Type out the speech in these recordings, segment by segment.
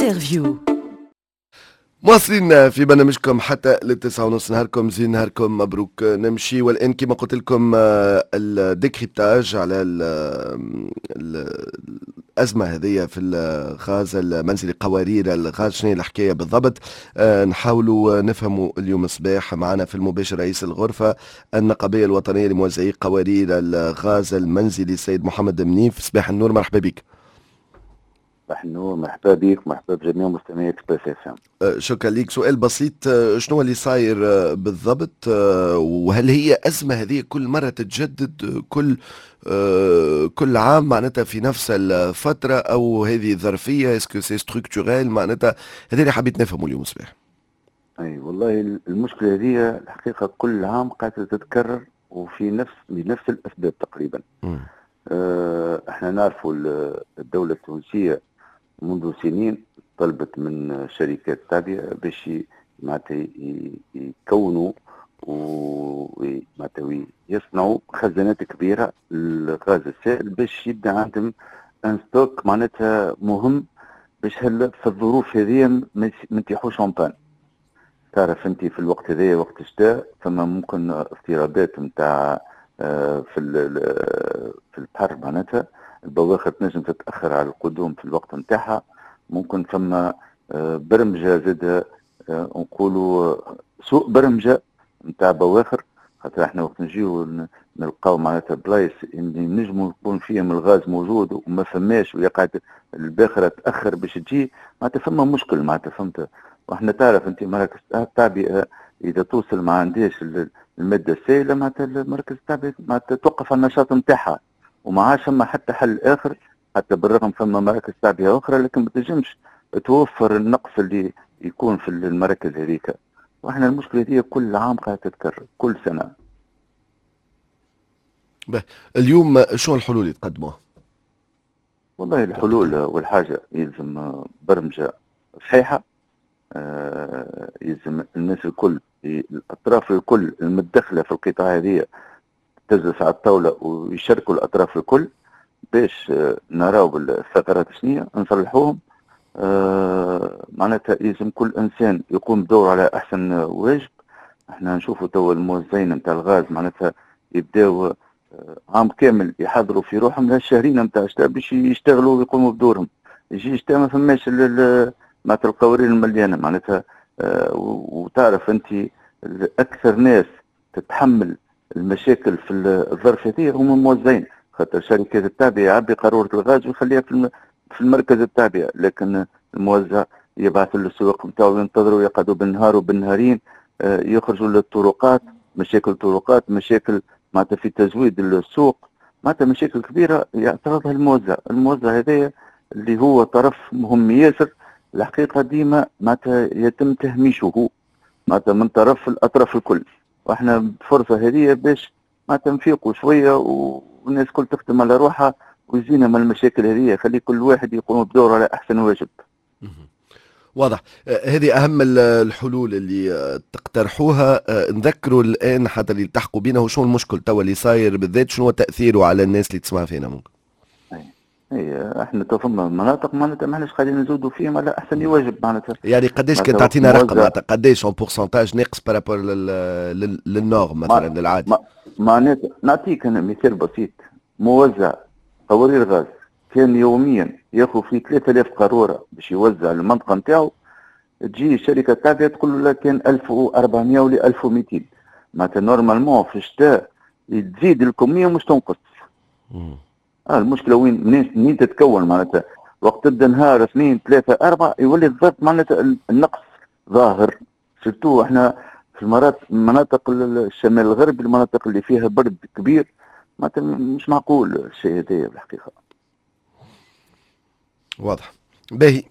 انترفيو. مواصلين في برنامجكم حتى للتسعة ونص. نهاركم زين، نهاركم مبروك. نمشي والآن كما قلت لكم الديكريبتاج على الأزمة هذه في الغاز المنزلي، قوارير الغاز، شنو هي الحكاية بالضبط. نحاولوا نفهموا اليوم صباح. معنا في المباشر رئيس الغرفة النقابية الوطنية لموزعي قوارير الغاز المنزلي السيد محمد منيف. صباح النور، مرحبا بك. صباح النور، مرحبا بك، مرحبا بجميع مستمعي اكسبريس اف ام. شكرا لك. سؤال بسيط، شنو اللي صاير بالضبط؟ وهل هي أزمة هذه كل مرة تتجدد كل عام معناتها في نفس الفترة، أو هذه ظرفية؟ اسكو سي ستركتوريل معناتها؟ هذا اللي حبيت نفهمه اليوم صباح. اي والله المشكلة هذه الحقيقة كل عام قاعدة تتكرر وفي بنفس الأسباب تقريبا. احنا نعرفوا الدولة التونسية منذ سنين طلبت من شركات التعبئة باش معناتها يكونوا ومعناتها يصنعوا خزانات كبيرة للغاز السائل باش يبدا عندهم ان ستوك معناتها مهم باش في الظروف هذه ما نتيحوش اون بان. تعرف انت في الوقت هذايا وقت الشتاء فما ممكن اضطرابات نتاع في البحر، معناتها البواخر تنجم تتاخر على القدوم في الوقت نتاعها. ممكن فما برمجه زاد نقولوا سوء برمجه نتاع بواخر، خاطر احنا وقت نجيو نلقاو معناتها بلايص اللي نجموا يكون فيهم الغاز موجود وما فماش ويقعد الباخره تاخر باش تجي، معناتها فما مشكل معناتها، فهمت. واحنا تعرف انت مراكز التعبئه اذا توصل ما عندهاش الماده السائله معناتها المركز التعبئه معناتها توقف على النشاط نتاعها وما عادش فما حتى حل اخر. حتى بالرغم فما مراكز تعبئه اخرى لكن ما تنجمش توفر النقص اللي يكون في المراكز هذيك. واحنا المشكله دي كل عام قاعده تتكرر كل سنه. اليوم شو الحلول اللي تقدموها؟ والله الحلول والحاجه يلزم برمجه صحيحه، يلزم الناس الكل، الاطراف الكل المتدخله في القطاع هذه تجلس على الطاوله ويشاركوا الاطراف الكل باش نراو بالثغرات شنية نصلحوهم. معناتها يلزم كل انسان يقوم بدور على احسن واجب. احنا نشوفوا توا الموزعين نتاع الغاز معناتها يبداو عام كامل يحضروا في روحهم لهالشهرين نتاع الشتاء باش يشتغلوا ويقوموا بدورهم. يجي الشتاء ما فماش معناتها القوارير المليانه معناتها. وتعرف انت اكثر ناس تتحمل المشاكل في الظرف هذه هم الموزعين، خاطر شركات التعبئه يعبي قاروره الغاز ويخليها في المركز التعبئه، لكن الموزع يبعث للسوق نتاعو ينتظروا يقعدوا بالنهار وبالنهارين، يخرجوا للطرقات، مشاكل طرقات، مشاكل معناتها في تزويد السوق، معناتها مشاكل كبيره يعترضها الموزع. الموزع هذايا اللي هو طرف مهم ياسر الحقيقه ديما معناتها يتم تهميشه معناتها من طرف الاطراف الكل. واحنا بفرصه هذه باش معناتها نفيقوا شويه والناس كل تخدم على روحها ويزينا من المشاكل هذه، خلي كل واحد يقوم بدوره على احسن واجب. واضح. هذه أهم الحلول اللي تقترحوها. نذكروا الآن حتى اللي يلتحقوا بينا شنو المشكل توا اللي صاير بالذات، شنو تأثيره على الناس اللي تسمع فينا ممكن. اي احنا تو فما مناطق معناتها ما احناش قاعدين نزودوا فيهم على احسن واجب معناتها. يعني قداش كان تعطينا رقم معناتها قداش اون بورسنتاج ناقص بارابور للنورم مثلا للعادي؟ معناتها نعطيك انا مثال بسيط. موزع قوارير غاز كان يوميا ياخذ في 3000 قاروره باش يوزع المنطقه نتاعو، تجي شركه التعبئه تقول له كان 1400 ولا 1200. معناتها نورمالمون في الشتاء تزيد الكميه مش تنقص. المشكله منين تتكون معناتها وقت تبدا نهار 2 3 4 يولي الضغط معناتها النقص ظاهر. سيرتو احنا في المناطق الشمال الغربي، المناطق اللي فيها برد كبير معناتها مش معقول الشيء هذا بالحقيقه. واضح. باهي.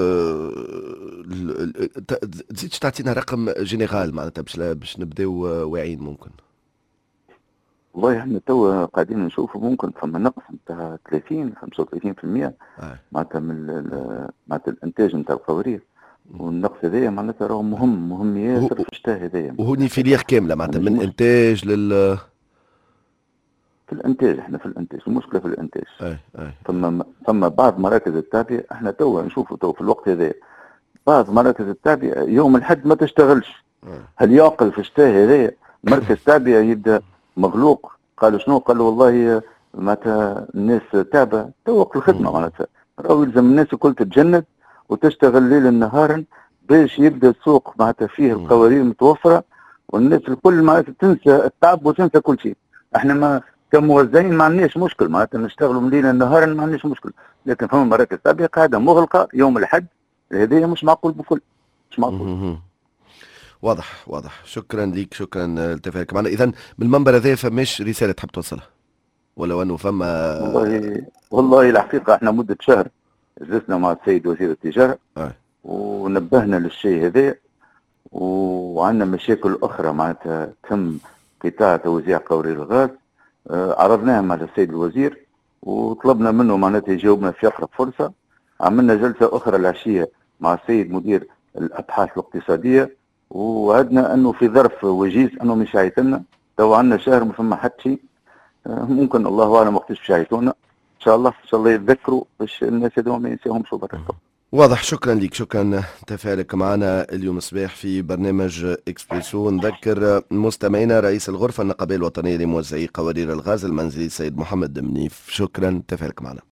تزيدش تعطينا رقم جينيرال معناتها باش نبداو واعيين ممكن؟ والله احنا توا قاعدين نشوفوا ممكن فما نقص نتاع 30 35% معناتها معناتها الانتاج نتاع القوارير، والنقص هذايا معناتها راهو مهم ياسر في الشتاء هذايا. وهوني فيليير كامله معناتها من انتاج في الانتاج، احنا في الانتاج، المشكله في الانتاج. اي اي. ثم بعض مراكز التعبئه، احنا توا نشوفوا تو في الوقت هذا بعض مراكز التعبئه يوم الحد ما تشتغلش. هل يعقل في الشتاء هذايا مركز تعبئه يبدا مغلوق؟ قالوا شنو؟ قالوا والله معناتها الناس تعبه توقف الخدمه، معناتها راهو يلزم الناس الكل تتجند وتشتغل ليلا نهارا باش يبدا السوق معناتها فيه القوارير متوفره، والناس الكل معناتها تنسى التعب وتنسى كل شيء. احنا ما كموزعين ما عندناش مشكل، معناتها نشتغلوا ليلا نهارا ما عندناش مشكل، لكن فما مراكز تعبئه قاعده مغلقه يوم الحد، هذايا مش معقول بكل، مش معقول. واضح واضح. شكرا ليك، شكرا لتفاعلك معنا. اذا من المنبر هذا فماش رساله تحب توصلها، ولو انه فما؟ والله الحقيقه احنا مده شهر جلسنا مع السيد وزير التجاره آه. ونبهنا للشيء هذا، وعندنا مشاكل اخرى معناتها تم قطاع توزيع قوارير الغاز، عرضناها على السيد الوزير وطلبنا منه معناتها يجاوبنا في اقرب فرصه. عملنا جلسه اخرى العشيه مع السيد مدير الابحاث الاقتصاديه، وعدنا انه في ظرف وجيز انه مش يعيطلنا. تو عندنا شهر ما فما حتى شيء، ممكن الله اعلم وقتاش باش يعيطونا. ان شاء الله ان شاء الله يتذكروا باش الناس هذوما ما ينساهمش برا. واضح. شكرا لك، شكرا تفاعلك معنا اليوم صباح في برنامج اكسبريسو. نذكر مستمعينا رئيس الغرفه النقابيه الوطنيه لموزعي قوارير الغاز المنزلي السيد محمد منيف. شكرا تفاعلك معنا.